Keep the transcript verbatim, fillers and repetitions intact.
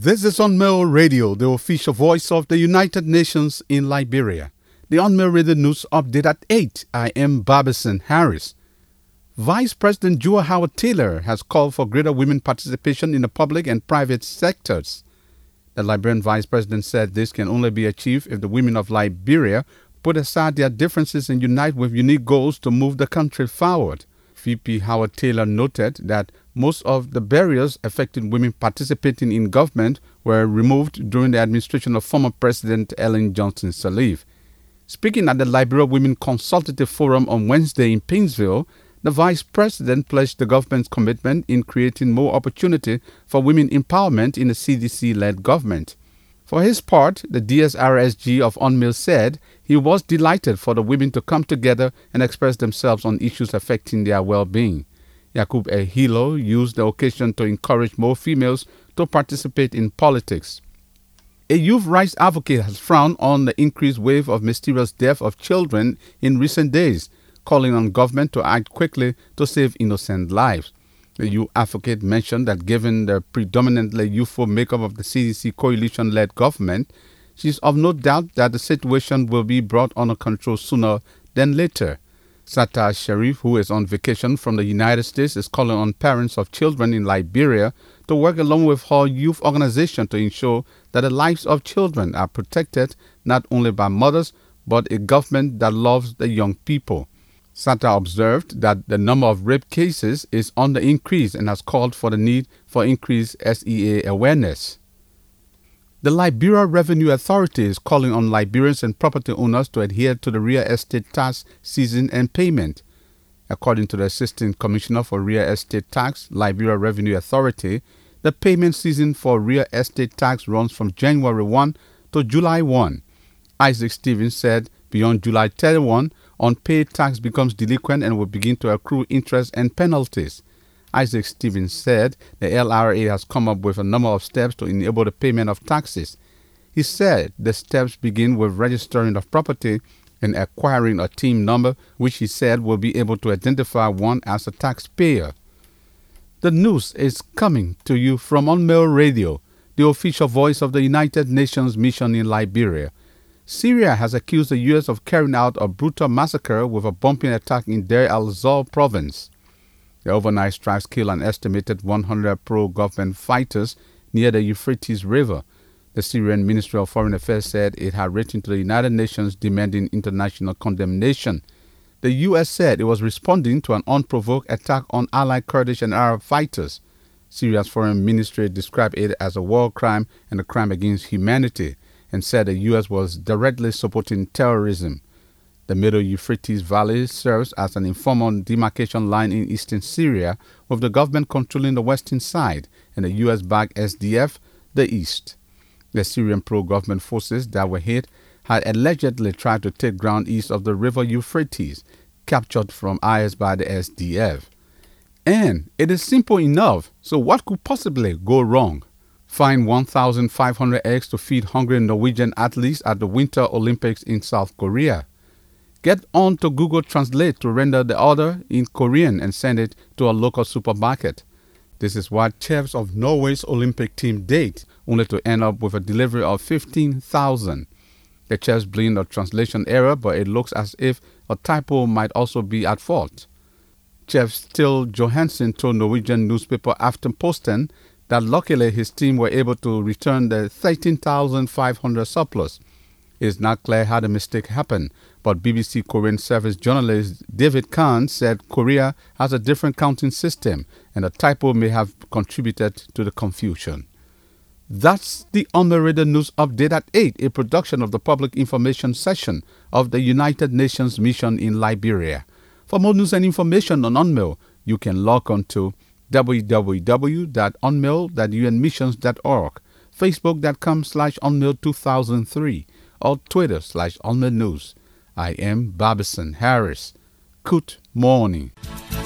This is Unmail Radio, the official voice of the United Nations in Liberia. The Unmail Radio News Update at eight. I am Barbison Harris. Vice President Joe Howard Taylor has called for greater women participation in the public and private sectors. The Liberian Vice President said this can only be achieved if the women of Liberia put aside their differences and unite with unique goals to move the country forward. V P Howard Taylor noted that most of the barriers affecting women participating in government were removed during the administration of former President Ellen Johnson Sirleaf. Speaking at the Liberia Women Consultative Forum on Wednesday in Painesville, the Vice President pledged the government's commitment in creating more opportunity for women empowerment in a C D C-led government. For his part, the D S R S G of Unmail said he was delighted for the women to come together and express themselves on issues affecting their well-being. Yakub Ehilo used the occasion to encourage more females to participate in politics. A youth rights advocate has frowned on the increased wave of mysterious death of children in recent days, calling on government to act quickly to save innocent lives. The youth advocate mentioned that given the predominantly youthful makeup of the C D C coalition-led government, she is of no doubt that the situation will be brought under control sooner than later. Sattar Sharif, who is on vacation from the United States, is calling on parents of children in Liberia to work along with her youth organization to ensure that the lives of children are protected not only by mothers, but a government that loves the young people. Sattar observed that the number of rape cases is on the increase and has called for the need for increased S E A awareness. The Liberia Revenue Authority is calling on Liberians and property owners to adhere to the real estate tax season and payment. According to the Assistant Commissioner for Real Estate Tax, Liberia Revenue Authority, the payment season for real estate tax runs from January first to July first. Isaac Stevens said beyond July thirty-first, unpaid tax becomes delinquent and will begin to accrue interest and penalties. Isaac Stevens said the L R A has come up with a number of steps to enable the payment of taxes. He said the steps begin with registering of property and acquiring a team number, which he said will be able to identify one as a taxpayer. The news is coming to you from Unmail Radio, the official voice of the United Nations mission in Liberia. Syria has accused the U S of carrying out a brutal massacre with a bombing attack in Deir al-Zor province. The overnight strikes killed an estimated one hundred pro-government fighters near the Euphrates River. The Syrian Ministry of Foreign Affairs said it had written to the United Nations demanding international condemnation. The U S said it was responding to an unprovoked attack on allied Kurdish and Arab fighters. Syria's foreign ministry described it as a war crime and a crime against humanity, and said the U S was directly supporting terrorism. The Middle Euphrates Valley serves as an informal demarcation line in eastern Syria, with the government controlling the western side and the U S-backed S D F the east. The Syrian pro-government forces that were hit had allegedly tried to take ground east of the river Euphrates, captured from I S by the S D F. And it is simple enough, so what could possibly go wrong? Find one thousand five hundred eggs to feed hungry Norwegian athletes at the Winter Olympics in South Korea. Get on to Google Translate to render the order in Korean and send it to a local supermarket. This is what chefs of Norway's Olympic team did, only to end up with a delivery of fifteen thousand. The chefs blamed a translation error, but it looks as if a typo might also be at fault. Chef Stil Johansen told Norwegian newspaper Aftenposten that luckily his team were able to return the thirteen thousand five hundred surplus. It is not clear how the mistake happened, but B B C Korean service journalist David Khan said Korea has a different counting system and a typo may have contributed to the confusion. That's the Unmail Radio News Update at eight, a production of the Public Information Session of the United Nations Mission in Liberia. For more news and information on Unmail, you can log on to w w w dot unmail dot u n missions dot org, facebook.com slash unmail 2003, or Twitter slash Unmail News. I am Barbison Harris. Good morning.